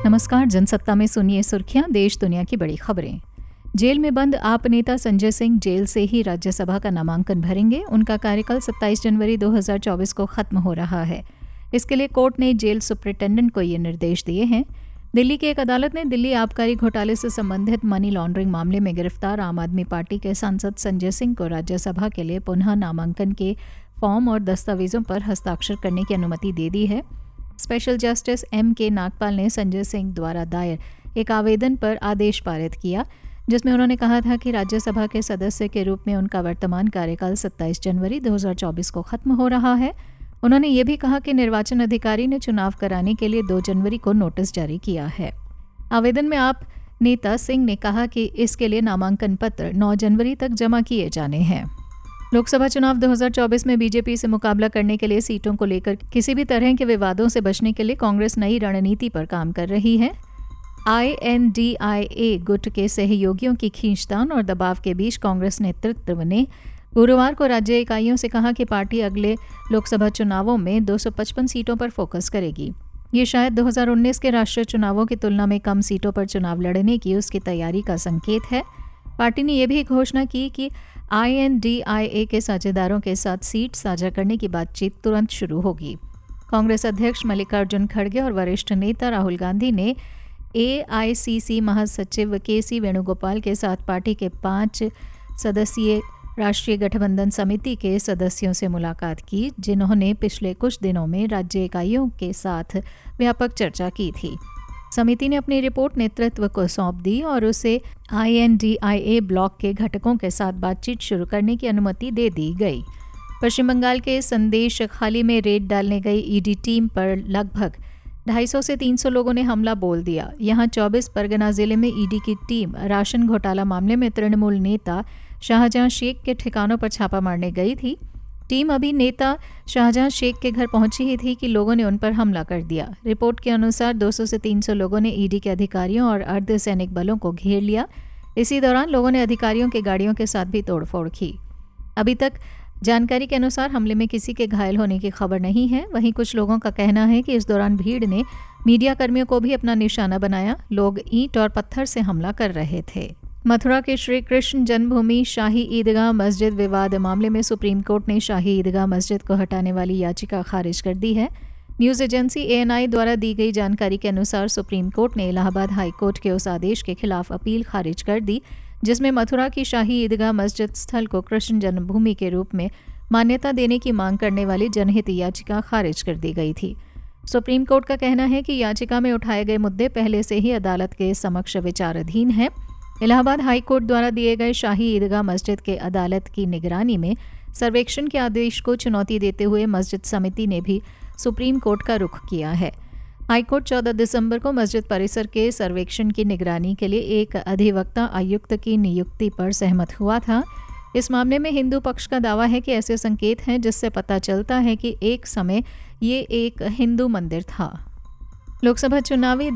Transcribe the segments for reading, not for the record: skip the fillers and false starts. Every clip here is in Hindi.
नमस्कार। जनसत्ता में सुनिए सुर्खियां, देश दुनिया की बड़ी खबरें। जेल में बंद आप नेता संजय सिंह जेल से ही राज्यसभा का नामांकन भरेंगे। उनका कार्यकाल 27 जनवरी 2024 को खत्म हो रहा है। इसके लिए कोर्ट ने जेल सुपरिटेंडेंट को ये निर्देश दिए हैं। दिल्ली की एक अदालत ने दिल्ली आबकारी घोटाले से संबंधित मनी लॉन्ड्रिंग मामले में गिरफ्तार आम आदमी पार्टी के सांसद संजय सिंह को राज्यसभा के लिए पुनः नामांकन के फॉर्म और दस्तावेजों पर हस्ताक्षर करने की अनुमति दे दी है। Special justice M.K. नागपाल ने संजय सिंह द्वारा दायर एक आवेदन पर आदेश पारित किया, जिसमें उन्होंने कहा था कि राज्यसभा के सदस्य के रूप में उनका वर्तमान कार्यकाल 27 जनवरी 2024 को खत्म हो रहा है। उन्होंने ये भी कहा कि निर्वाचन अधिकारी ने चुनाव कराने के लिए 2 जनवरी को नोटिस जारी किया है। आवेदन में आप नेता सिंह ने कहा कि इसके लिए नामांकन पत्र 9 जनवरी तक जमा किए जाने हैं। लोकसभा चुनाव 2024 में बीजेपी से मुकाबला करने के लिए सीटों को लेकर किसी भी तरह के विवादों से बचने के लिए कांग्रेस नई रणनीति पर काम कर रही है। INDIA गुट के सहयोगियों की खींचतान और दबाव के बीच कांग्रेस नेतृत्व ने गुरुवार को राज्य इकाइयों से कहा कि पार्टी अगले लोकसभा चुनावों में 255 सीटों पर फोकस करेगी। ये शायद 2019 के राष्ट्रीय चुनावों की तुलना में कम सीटों पर चुनाव लड़ने की उसकी तैयारी का संकेत है। पार्टी ने यह भी घोषणा की कि INDIA के साझेदारों के साथ सीट साझा करने की बातचीत तुरंत शुरू होगी। कांग्रेस अध्यक्ष मल्लिकार्जुन खड़गे और वरिष्ठ नेता राहुल गांधी ने AICC महासचिव KC वेणुगोपाल के साथ पार्टी के 5 सदस्यीय राष्ट्रीय गठबंधन समिति के सदस्यों से मुलाकात की, जिन्होंने पिछले कुछ दिनों में राज्य इकाइयों के साथ व्यापक चर्चा की थी। समिति ने अपनी रिपोर्ट नेतृत्व को सौंप दी और उसे INDIA ब्लॉक के घटकों के साथ बातचीत शुरू करने की अनुमति दे दी गई। पश्चिम बंगाल के संदेश खाली में रेड डालने गई ईडी टीम पर लगभग 250 से 300 लोगों ने हमला बोल दिया। यहां 24 परगना जिले में ईडी की टीम राशन घोटाला मामले में तृणमूल नेता शाहजहां शेख के ठिकानों पर छापा मारने गई थी। टीम अभी नेता शाहजहां शेख के घर पहुंची ही थी कि लोगों ने उन पर हमला कर दिया। रिपोर्ट के अनुसार 200 से 300 लोगों ने ईडी के अधिकारियों और अर्धसैनिक बलों को घेर लिया। इसी दौरान लोगों ने अधिकारियों के गाड़ियों के साथ भी तोड़फोड़ की। अभी तक जानकारी के अनुसार हमले में किसी के घायल होने की खबर नहीं है। वहीं कुछ लोगों का कहना है कि इस दौरान भीड़ ने मीडिया कर्मियों को भी अपना निशाना बनाया। लोग ईंट और पत्थर से हमला कर रहे थे। मथुरा के श्री कृष्ण जन्मभूमि शाही ईदगाह मस्जिद विवाद मामले में सुप्रीम कोर्ट ने शाही ईदगाह मस्जिद को हटाने वाली याचिका खारिज कर दी है। न्यूज़ एजेंसी ANI द्वारा दी गई जानकारी के अनुसार सुप्रीम कोर्ट ने इलाहाबाद हाई कोर्ट के उस आदेश के खिलाफ अपील खारिज कर दी, जिसमें मथुरा की शाही ईदगाह मस्जिद स्थल को कृष्ण जन्मभूमि के रूप में मान्यता देने की मांग करने वाली जनहित याचिका खारिज कर दी गई थी। सुप्रीम कोर्ट का कहना है कि याचिका में उठाए गए मुद्दे पहले से ही अदालत के समक्ष विचाराधीन है। इलाहाबाद हाई कोर्ट द्वारा दिए गए शाही ईदगाह मस्जिद के अदालत की निगरानी में सर्वेक्षण के आदेश को चुनौती देते हुए मस्जिद समिति ने भी सुप्रीम कोर्ट का रुख किया है। हाई कोर्ट 14 दिसंबर को मस्जिद परिसर के सर्वेक्षण की निगरानी के लिए एक अधिवक्ता आयुक्त की नियुक्ति पर सहमत हुआ था। इस मामले में हिंदू पक्ष का दावा है कि ऐसे संकेत हैं जिससे पता चलता है कि एक समय ये एक हिंदू मंदिर था। लोकसभा चुनावी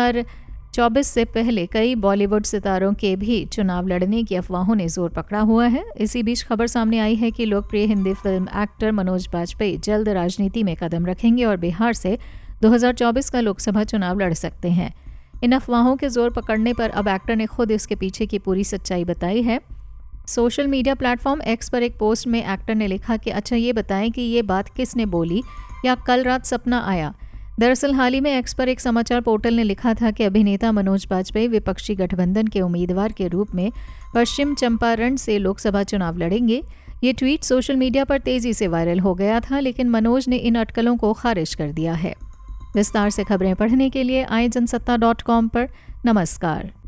2024 से पहले कई बॉलीवुड सितारों के भी चुनाव लड़ने की अफवाहों ने जोर पकड़ा हुआ है। इसी बीच खबर सामने आई है कि लोकप्रिय हिंदी फिल्म एक्टर मनोज बाजपेयी जल्द राजनीति में कदम रखेंगे और बिहार से 2024 का लोकसभा चुनाव लड़ सकते हैं। इन अफवाहों के जोर पकड़ने पर अब एक्टर ने खुद इसके पीछे की पूरी सच्चाई बताई है। सोशल मीडिया प्लेटफॉर्म X पर एक पोस्ट में एक्टर ने लिखा कि अच्छा ये बताएं कि ये बात किसने बोली या कल रात सपना आया। दरअसल हाल ही में X पर एक समाचार पोर्टल ने लिखा था कि अभिनेता मनोज बाजपेयी विपक्षी गठबंधन के उम्मीदवार के रूप में पश्चिम चंपारण से लोकसभा चुनाव लड़ेंगे। ये ट्वीट सोशल मीडिया पर तेजी से वायरल हो गया था, लेकिन मनोज ने इन अटकलों को खारिज कर दिया है। विस्तार से खबरें पढ़ने के लिए आए जनसत्ता.com पर। नमस्कार।